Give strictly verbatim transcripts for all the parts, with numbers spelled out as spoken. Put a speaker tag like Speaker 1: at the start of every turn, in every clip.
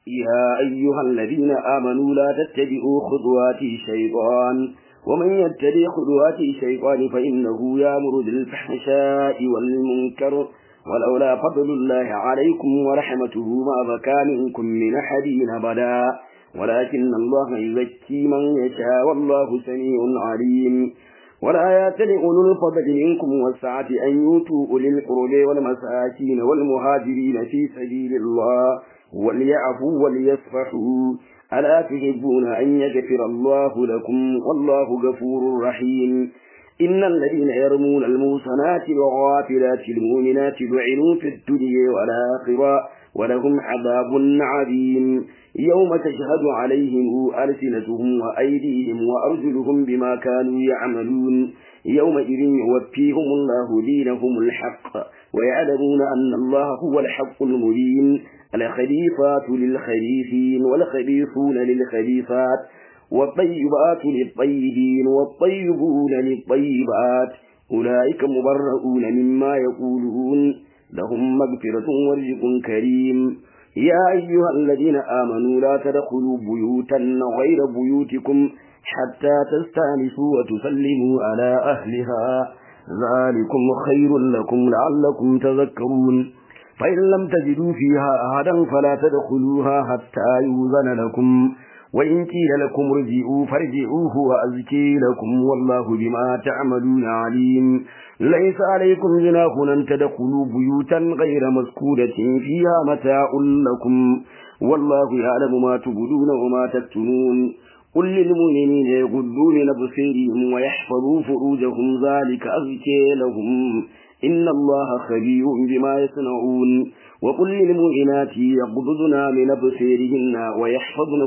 Speaker 1: يا أيها الذين آمنوا لا تتبعوا خطوات الشيطان ومن يتبع خطوات الشيطان فإنه يأمر بالفحشاء والمنكر ولولا فضل الله عليكم ورحمته ما بكى منكم من أحد أبدا ولكن الله يزكي من يشاء والله سميع عليم. ولا يأتل أولو الفضل منكم والسعة أن يؤتوا أولي القربى والمساكين والمهاجرين في سبيل الله وليعفوا وليصفحوا ألا تحبون أن يغفر الله لكم والله غفور رحيم. إن الذين يرمون المحصنات الغافلات المؤمنات لعنوا في الدنيا والآخرة ولهم عذاب عظيم يوم تشهد عليهم ألسنتهم وأيديهم وأرجلهم بما كانوا يعملون يومئذ يوفيهم الله دينهم الحق ويعلمون أن الله هو الحق المبين. الخليفات للخليفين والخليفون للخليفات والطيبات للطيبين والطيبون للطيبات أولئك مبرؤون مما يقولون لهم مغفرة ورزق كريم. يا أيها الذين آمنوا لا تدخلوا بيوتا غير بيوتكم حتى تستأنسوا وتسلموا على أهلها ذلكم خير لكم لعلكم تذكرون. فإن لم تجدوا فيها أحدا فلا تدخلوها حتى يؤذن لكم وإن قيل لكم ارجعوا فارجعوا هو أزكي لكم والله بما تعملون عليم. ليس عليكم جناح أن تدخلوا بيوتا غير مسكونة فيها متاع لكم والله يعلم ما تبدون وما تكتمون. قل للمؤمنين يغضوا من أبصارهم ويحفظوا فروجهم ذلك أزكي لهم إن الله خبير بما يصنعون. وقل للمؤمنات يغضضن من أبصارهن ويحفظن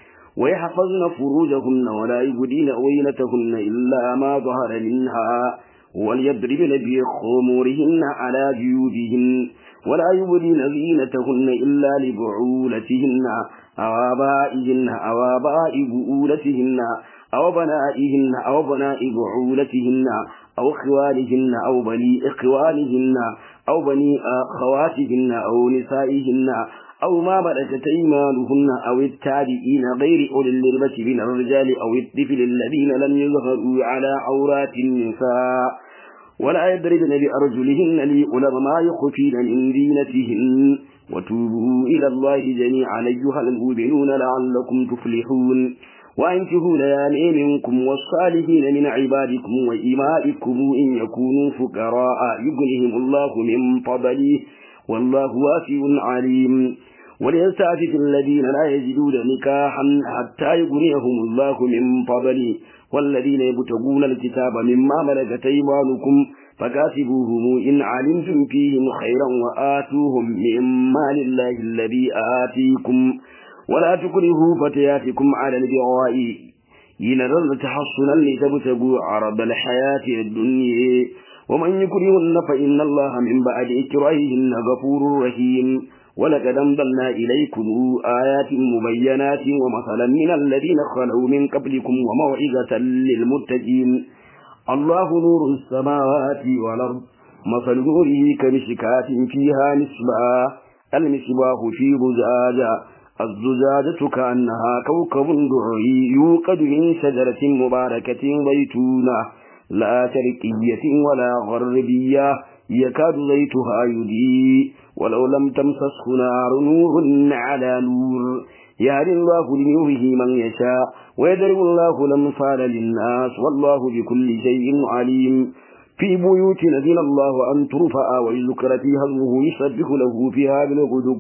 Speaker 1: ويحفظن فروجهن ولا يبدين عينتهن إلا ما ظهر منها وليضربن بخمورهن على جيوبهن ولا يبدين زينتهن إلا لبعولتهن أو آبائهن أو آباء بؤولتهن أو بنائهن أو بناء بعولتهن أو خوالهن أو بني إخوانهن أو بني أخواتهن أو نسائهن أو ما ملكت أيمانهن أو التابعين غير أولي الإربة من الرجال أو الطفل الذين لم يظهروا على عورات النساء ولا يضربن بأرجلهن ليعلم ما يخفين من زينتهن وتوبوا إلى الله جميعا أيها المؤمنون لعلكم تفلحون. وأنكحوا الأيام منكم والصالحين من عبادكم وإمائكم إن يكونوا فقراء يغنيهم الله من فضله والله واسع عليم. وليستعفف الذين لا يجدون نكاحا حتى يغنيهم الله من فضله والذين يبتغون الكتاب مما ملكت أيمانكم فكاتبوهم إن علمتم فيهم خيرا وآتوهم من مال الله الذي آتيكم ولا تكرهوا فتياتكم على البغاء إن أردنا تحصنا لتبتغوا عرض الحياة الدنيا ومن يكرهن فإن الله من بعد إكراههن غفور رحيم. ولقد أنزلنا إليكم آيات مبينات ومثلا من الذين خلوا من قبلكم وموعظة للمتقين. الله نور السماوات والأرض مثل نوره كمشكاة فيها مصباح المصباح في زجاجة الزجاجة كأنها كوكب دري يوقد من شجرة مباركة زيتونة لا شرقية ولا غربية يكاد زيتها يضيء ولو لم تمسسه نار نور على نور يهدي الله لنوره من يشاء ويضرب الله الأمثال للناس والله بكل شيء عليم. في بيوت أذن الله أن ترفع ويذكر فيها اسمه يسبح له فيها بالغدو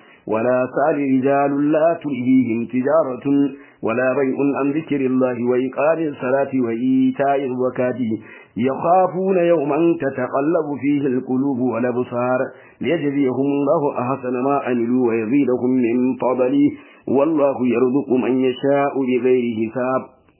Speaker 1: ولا سال رجال لا تلهيهم تجارة ولا بيع عن ذكر الله وإقام الصلاة وإيتاء الزكاة يخافون يوما تتقلب فيه القلوب والأبصار ليجزيهم الله أحسن ما عملوا ويزيدهم من فضله والله يرزق من يشاء بغير حساب.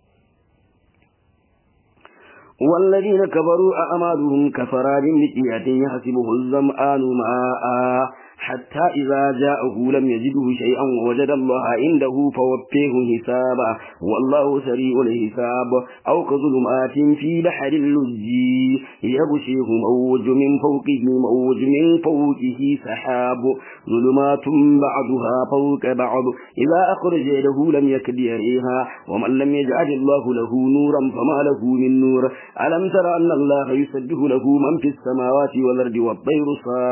Speaker 1: والذين كفروا أعمالهم كسراب بقيعة يحسبه الظمآن ماء حتى إذا جاءه لم يجده شيئا ووجد الله عنده فوفيه حسابه والله سريع الحساب. أو كظلمات في بحر اللجي يغشيه موج من فوقه موج من فوقه سحاب ظلمات بعضها فوق بعض إذا أخرج يده لم يكد يريها ومن لم يجعل الله له نورا فما له من نور. ألم تر أن الله يسبح له من في السماوات والأرض والطير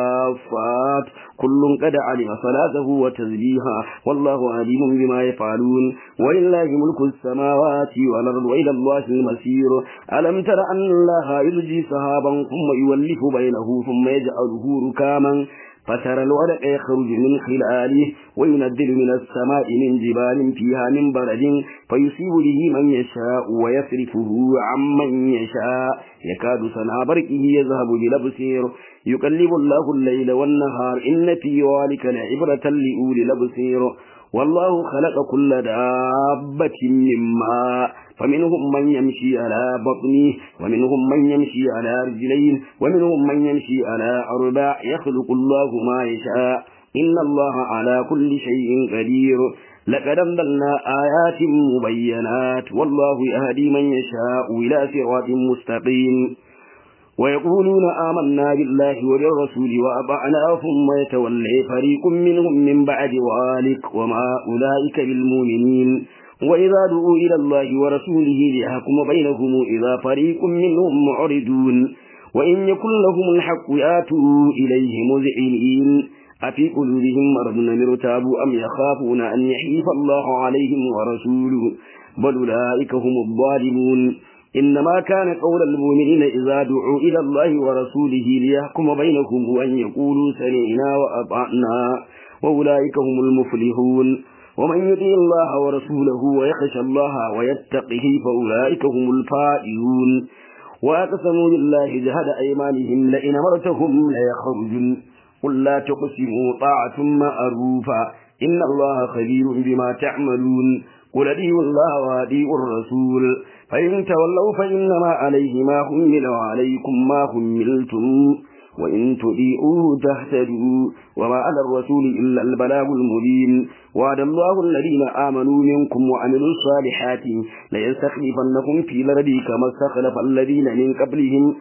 Speaker 1: صافات كل قد علم صلاته وتسبيحه والله عليم بما يفعلون. ولله ملك السماوات والأرض وإلى الله المصير. ألم تر أن الله يزجي سحابا ثم يولف بينه ثم يجعله ركاما فترى الورق يخرج من خلاله وينزل من السماء من جبال فيها من برد فيصيب به من يشاء ويصرفه عمن يشاء يكاد سنا برقه يذهب بالأبصير يقلب الله الليل والنهار إن في ذلك لعبرة لأولي الأبصير. والله خلق كل دابة من ماء فمنهم من يمشي على بطنه ومنهم من يمشي على رجلين ومنهم من يمشي على أربع يخلق الله ما يشاء إن الله على كل شيء قدير. لقد أنزلنا آيات مبينات والله يهدي من يشاء إلى صراط مستقيم. ويقولون آمنا بالله وبالرسول وأطعنا ثم يتولى فريق منهم من بعد ذلك وما أولئك بالمؤمنين. وإذا دعوا إلى الله ورسوله ليحكم بينهم إذا فريق منهم معرضون وإن يكن لهم الحق يأتوا إليه مذعنين أفي قلوبهم مرض أم ارتابوا أم يخافون أن يحيف الله عليهم ورسوله بل أولئك هم الظالمون. إنما كان قول المؤمنين إذا دعوا إلى الله ورسوله ليحكم بينهم أن يقولوا سمعنا وأطعنا وأولئك هم المفلحون. ومن يطع الله ورسوله ويخشى الله ويتقه فأولئك هم الفائزون. وأقسموا بالله جهد أيمانهم لئن أمرتهم ليخرجن قل لا تقسموا طاعة معروفة إن الله خبير بما تعملون. قل أطيعوا الله وأطيعوا الرسول فإن تولوا فإنما عليه ما حمل وعليكم ما حملتم وإن تطيعوه تهتدوا وما على الرسول إلا البلاغ المبين. وعد الله الذين آمنوا منكم وعملوا الصالحات ليستخلفنكم في الأرض كما استخلف الذين من قبلهم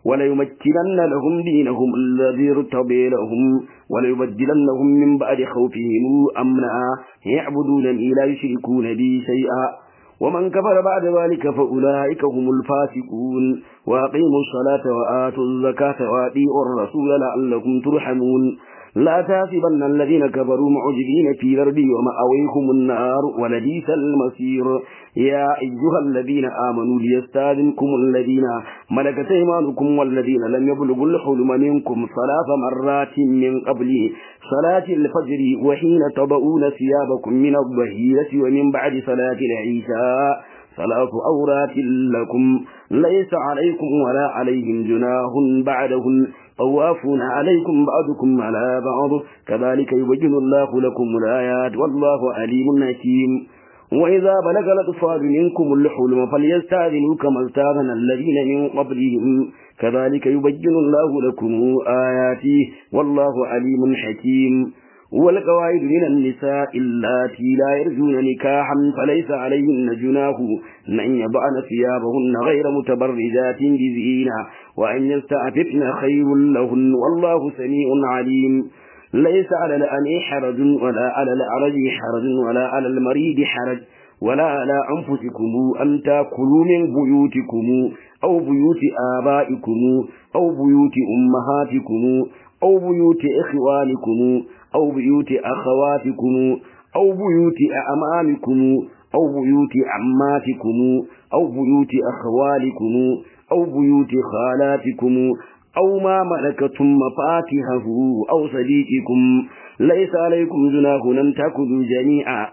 Speaker 1: وليمكنن لهم دينهم الذي ارتضي لهم وليبدلنهم من بعد خوفهم أمنا يعبدونني لا يشركون بي شيئا. ومن كفر بعد ذلك فأولئك هم الفاسقون. وأقيموا الصلاة وآتوا الزكاة وأطيعوا الرسول لعلكم ترحمون. لا تحسبن الذين كفروا معجزين في الأرض ومأويهم النار ولبئس المصير. يا أيها الذين آمنوا ليستأذنكم الذين ملكت أيمانكم والذين لم يبلغوا الحلم منكم ثلاث مرات من قبل صلاة الفجر وحين تضعون ثيابكم من الظهيرة ومن بعد صلاة العشاء ثلاث أورات لكم ليس عليكم ولا عليهم جناح بعدهن طوافون عليكم بعضكم على بعض كذلك يبين الله لكم الآيات والله عليم حكيم. وإذا بلغ الأطفال منكم الحلم فليستأذنوا كما استأذن الذين من قبلهم كذلك يبين الله لكم آياته والله عليم حكيم. والقواعد من النساء اللاتي لا يرجون نكاحا فليس عليهن جناح أن يضعن ثيابهن غير متبرجات بزينة وأن يستعففن خير لهن والله سميع عليم. ليس على الأني حرج ولا على الأعرج حرج ولا على المريض حرج ولا على أنفسكم أن تأكلوا من بيوتكم أو بيوت آبائكم أو بيوت أمهاتكم أو بيوت إخوانكم أو بيوت أخواتكم أو بيوت أعمامكم أو بيوت عماتكم أو بيوت أخوالكم أو بيوت خالاتكم أو ما ملكتم مفاتحه أو صديقكم ليس عليكم جناح أن تأكلوا جميعا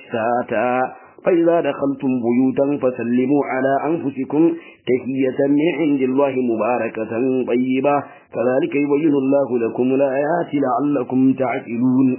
Speaker 1: وشتاتا. فإذا دخلتم بيوتا فسلموا على أنفسكم تحية من عند الله مباركة طيبة كذلك يبين الله لكم الآيات لعلكم تعقلون.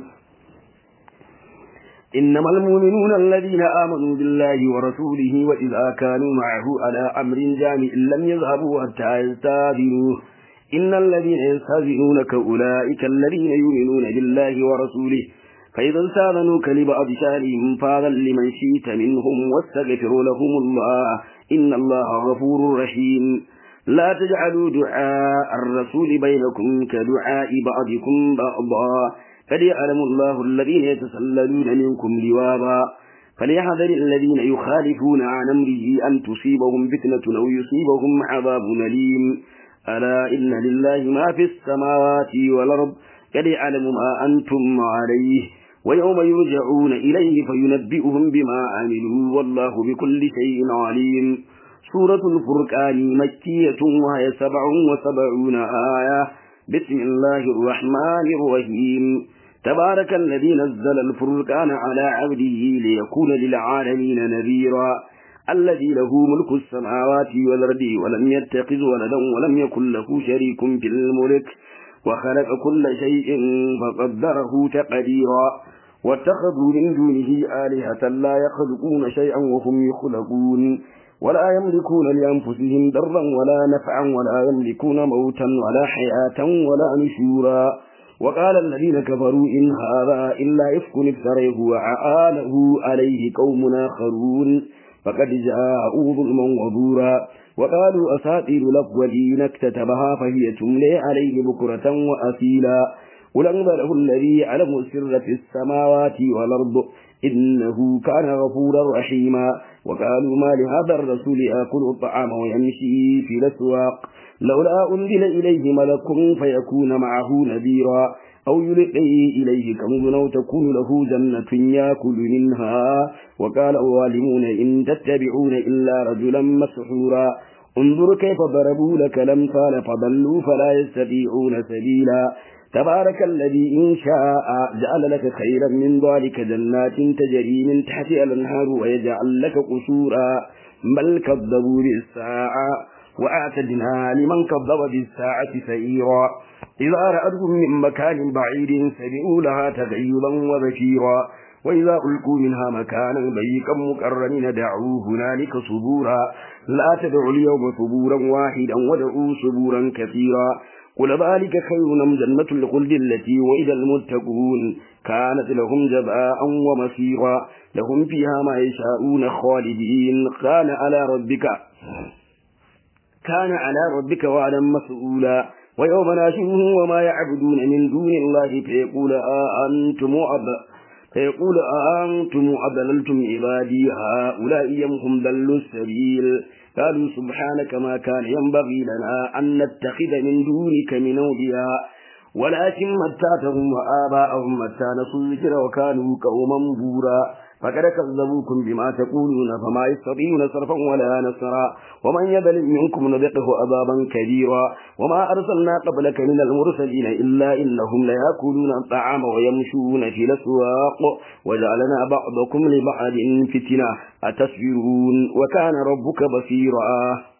Speaker 1: إنما المؤمنون الذين آمنوا بالله ورسوله وإذا كانوا معه على أمر جامع لم يذهبوا حتى يستأذنوه إن الذين يستهزئونك أولئك الذين يؤمنون بالله ورسوله فإذا استأذنوك لبعض شأنهم فأذن لمن شئت منهم واستغفر لهم الله إن الله غفور رحيم لا تجعلوا دعاء الرسول بينكم كدعاء بعضكم بعضا قد يعلم الله الذين يتسللون منكم لواذا فليحذر الذين يخالفون عن أمره أن تصيبهم فتنة أو يصيبهم عذاب أليم ألا إن لله ما في السماوات والأرض قد يعلم ما أنتم عليه ويوم يرجعون إليه فينبئهم بما عملوا والله بكل شيء عليم. سورة الفرقان مكية وهي سبع وسبعون آية. بسم الله الرحمن الرحيم. تبارك الذي نزل الفرقان على عبده ليكون للعالمين نذيرا الذي له ملك السماوات والأرض ولم يتخذ ولدا ولم يكن له شريك في الملك وخلق كل شيء فقدره تقديرا واتخذوا من دونه آلهة لا يخلقون شيئا وهم يخلقون ولا يملكون لأنفسهم ضرا ولا نفعا ولا يملكون موتا ولا حياة ولا نشورا وقال الذين كفروا إن هذا إلا إفك افتريه وعآله عليه قوم آخرون فقد جاءوا ظلما وزورا وقالوا أساطير الأولين اكتتبها فهي تملي عليه بكرة وأصيلا قل أنزله الذي يعلم السر في السماوات والأرض إنه كان غفورا رحيما وقالوا ما لهذا الرسول يأكل الطعام ويمشي في الأسواق لولا أنزل إليه ملك فيكون معه نذيرا أو يلقي إليه كنز أو تكون له جنة يأكل منها وقال الظالمون إن تتبعون إلا رجلا مسحورا انظر كيف ضربوا لك الأمثال فضلوا فلا يستطيعون سبيلا تبارك الذي إن شاء جعل لك خيرا من ذلك جنات تجري من تحتها الأنهار ويجعل لك قصورا بل كذبوا بالساعة وأعتدنا لمن كذب بالساعة سعيرا إذا رأتهم من مكان بعيد سمعوا لها تغيظا وبشيرا وإذا ألقوا منها مكانا ضيقا مقرنين دعوا هنالك صبورا لا تدعوا اليوم صبورا واحدا ودعوا صبورا كثيرا قل ذلك خير أم جنة الخلد التي وعد المتقون كانت لهم جزاء ومصيرا لهم فيها ما يشاءون خالدين كان على ربك كان على ربك وعدا مسؤولا ويوم ناشرهم وما يعبدون من دون الله فيقول أأنتم أب فيقول أأنتم أضللتم عبادي هؤلاء أم هم ضلوا السبيل قالوا سبحانك ما كان ينبغي لنا أن نتخذ من دونك من أولياء ولكن متعتهم وآباءهم متى نسوا الذكر وكانوا قوما بورا فقد كذبوكم بما تقولون فما يستطيعون صرفا ولا نصرا ومن يظلم منكم نذقه عذابا كبيرا وما أرسلنا قبلك من المرسلين إلا إنهم ليأكلون الطعام ويمشون في الأسواق وجعلنا بعضكم لبعض فتنة أتصبرون وكان ربك بصيرا.